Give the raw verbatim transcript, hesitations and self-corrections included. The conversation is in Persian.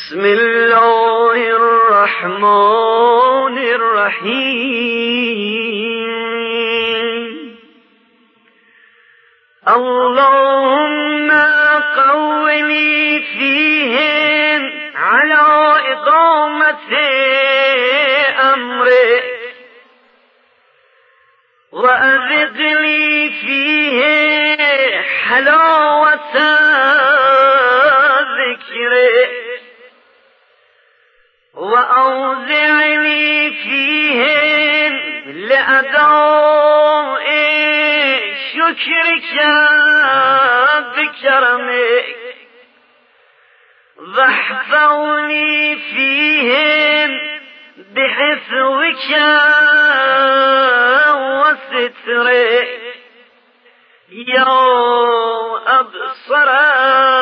بسم الله الرحمن الرحيم اللهم قوّني فيهم على إقامة أمرك وأذق لي فيه حلاوة ذكرك وأوزعني فيهم لأداء شكرك بكرمك واحفظني فيهم بحفظك وسترك يا أبصر